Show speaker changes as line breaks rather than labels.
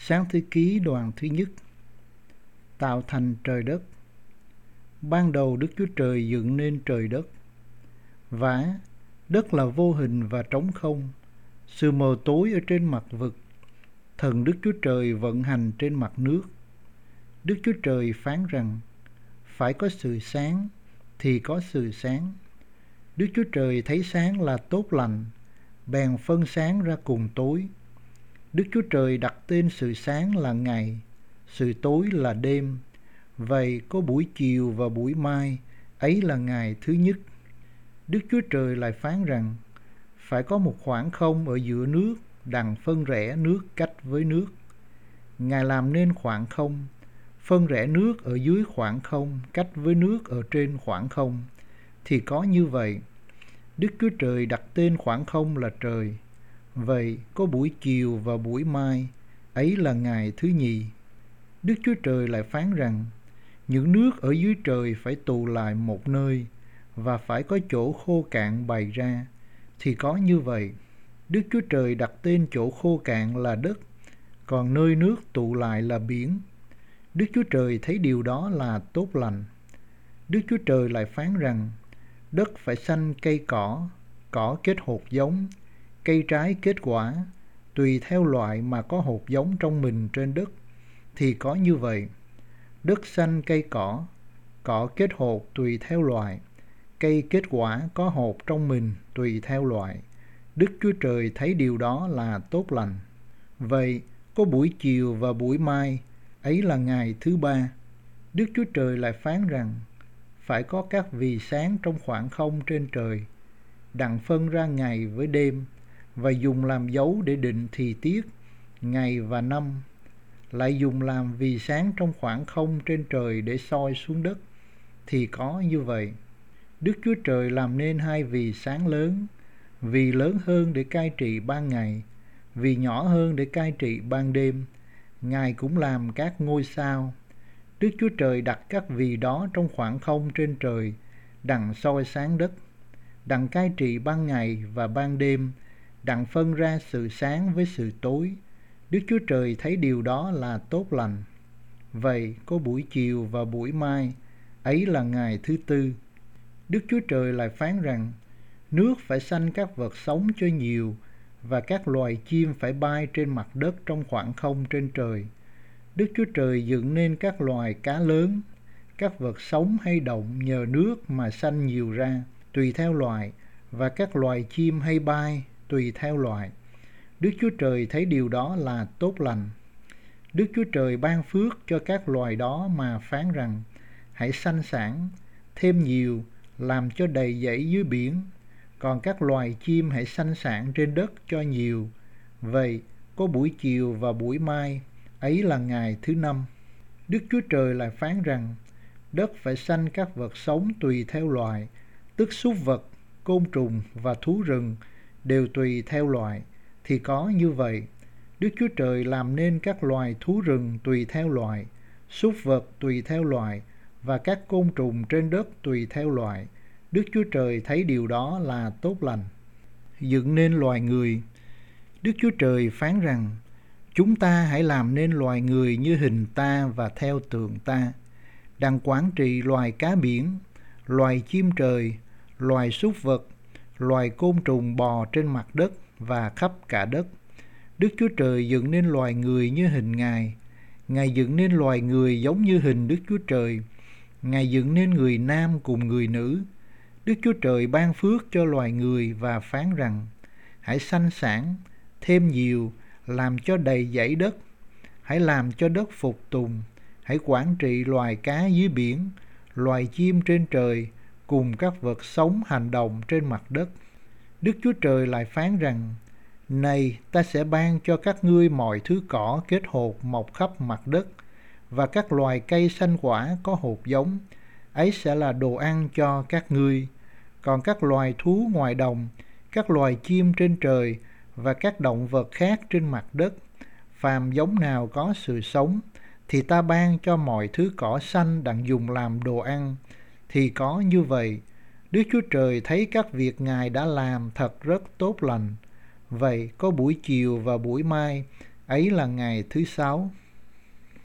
Sáng thế ký đoạn thứ nhất. Tạo thành trời đất. Ban đầu Đức Chúa Trời dựng nên trời đất. Vả, đất là vô hình và trống không, sự mờ tối ở trên mặt vực. Thần Đức Chúa Trời vận hành trên mặt nước. Đức Chúa Trời phán rằng, phải có sự sáng, thì có sự sáng. Đức Chúa Trời thấy sáng là tốt lành, bèn phân sáng ra cùng tối. Đức Chúa Trời đặt tên sự sáng là ngày, sự tối là đêm. Vậy có buổi chiều và buổi mai, ấy là ngày thứ nhất. Đức Chúa Trời lại phán rằng, phải có một khoảng không ở giữa nước, đặng phân rẽ nước cách với nước. Ngài làm nên khoảng không, phân rẽ nước ở dưới khoảng không cách với nước ở trên khoảng không. Thì có như vậy. Đức Chúa Trời đặt tên khoảng không là trời. Vậy có buổi chiều và buổi mai, ấy là ngày thứ nhì. Đức Chúa Trời lại phán rằng, những nước ở dưới trời phải tụ lại một nơi, và phải có chỗ khô cạn bày ra. Thì có như vậy. Đức Chúa Trời đặt tên chỗ khô cạn là đất, còn nơi nước tụ lại là biển. Đức Chúa Trời thấy điều đó là tốt lành. Đức Chúa Trời lại phán rằng, đất phải sanh cây cỏ, cỏ kết hột giống, cây trái kết quả, tùy theo loại mà có hột giống trong mình trên đất. Thì có như vậy. Đất sanh cây cỏ, cỏ kết hột tùy theo loại, cây kết quả có hột trong mình tùy theo loại. Đức Chúa Trời thấy điều đó là tốt lành. Vậy có buổi chiều và buổi mai, ấy là ngày thứ ba. Đức Chúa Trời lại phán rằng, phải có các vì sáng trong khoảng không trên trời, đặng phân ra ngày với đêm, và dùng làm dấu để định thì tiết, ngày và năm. Lại dùng làm vì sáng trong khoảng không trên trời để soi xuống đất. Thì có như vậy. Đức Chúa Trời làm nên hai vì sáng lớn, vì lớn hơn để cai trị ban ngày, vì nhỏ hơn để cai trị ban đêm. Ngài cũng làm các ngôi sao. Đức Chúa Trời đặt các vì đó trong khoảng không trên trời, đặng soi sáng đất, đặng cai trị ban ngày và ban đêm, đặng phân ra sự sáng với sự tối. Đức Chúa Trời thấy điều đó là tốt lành. Vậy có buổi chiều và buổi mai, ấy là ngày thứ tư. Đức Chúa Trời lại phán rằng, nước phải sanh các vật sống cho nhiều, và các loài chim phải bay trên mặt đất trong khoảng không trên trời. Đức Chúa Trời dựng nên các loài cá lớn, các vật sống hay động nhờ nước mà sanh nhiều ra, tùy theo loài, và các loài chim hay bay tùy theo loài. Đức Chúa Trời thấy điều đó là tốt lành. Đức Chúa Trời ban phước cho các loài đó mà phán rằng, hãy sanh sản, thêm nhiều, làm cho đầy dẫy dưới biển. Còn các loài chim hãy sanh sản trên đất cho nhiều. Vậy có buổi chiều và buổi mai, ấy là ngày thứ năm. Đức Chúa Trời lại phán rằng, đất phải sanh các vật sống tùy theo loài, tức súc vật, côn trùng và thú rừng đều tùy theo loài. Thì có như vậy. Đức Chúa Trời làm nên các loài thú rừng tùy theo loài, súc vật tùy theo loài, và các côn trùng trên đất tùy theo loài. Đức Chúa Trời thấy điều đó là tốt lành. Dựng nên loài người. Đức Chúa Trời phán rằng, chúng ta hãy làm nên loài người như hình ta và theo tượng ta, đặng quản trị loài cá biển, loài chim trời, loài súc vật, loài côn trùng bò trên mặt đất và khắp cả đất. Đức Chúa Trời dựng nên loài người như hình Ngài. Ngài dựng nên loài người giống như hình Đức Chúa Trời. Ngài dựng nên người nam cùng người nữ. Đức Chúa Trời ban phước cho loài người và phán rằng, hãy sanh sản, thêm nhiều, làm cho đầy dẫy đất. Hãy làm cho đất phục tùng. Hãy quản trị loài cá dưới biển, loài chim trên trời, cùng các vật sống hành động trên mặt đất. Đức Chúa Trời lại phán rằng, này, ta sẽ ban cho các ngươi mọi thứ cỏ kết hột mọc khắp mặt đất, và các loài cây xanh quả có hột giống, ấy sẽ là đồ ăn cho các ngươi. Còn các loài thú ngoài đồng, các loài chim trên trời, và các động vật khác trên mặt đất, phàm giống nào có sự sống, thì ta ban cho mọi thứ cỏ xanh đặng dùng làm đồ ăn. Thì có như vậy. Đức Chúa Trời thấy các việc Ngài đã làm thật rất tốt lành. Vậy có buổi chiều và buổi mai, Ấy là ngày thứ sáu.